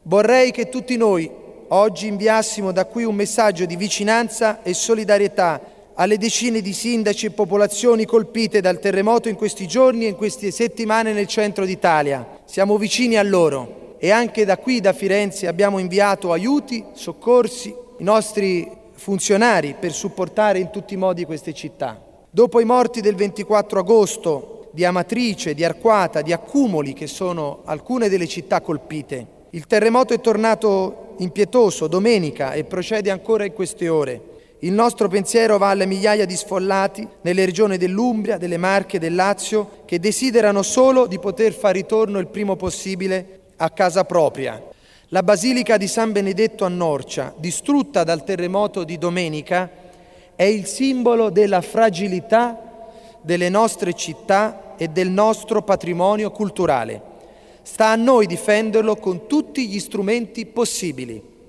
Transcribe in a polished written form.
Vorrei che tutti noi oggi inviassimo da qui un messaggio di vicinanza e solidarietà alle decine di sindaci e popolazioni colpite dal terremoto in questi giorni e in queste settimane nel centro d'Italia. Siamo vicini a loro e anche da qui, da Firenze, abbiamo inviato aiuti, soccorsi, i nostri funzionari per supportare in tutti i modi queste città. Dopo i morti del 24 agosto di Amatrice, di Arquata, di Accumoli, che sono alcune delle città colpite, il terremoto è tornato impietoso domenica e procede ancora in queste ore. Il nostro pensiero va alle migliaia di sfollati nelle regioni dell'Umbria, delle Marche, del Lazio, che desiderano solo di poter far ritorno il primo possibile a casa propria. La Basilica di San Benedetto a Norcia, distrutta dal terremoto di domenica, è il simbolo della fragilità delle nostre città e del nostro patrimonio culturale. Sta a noi difenderlo con tutti gli strumenti possibili.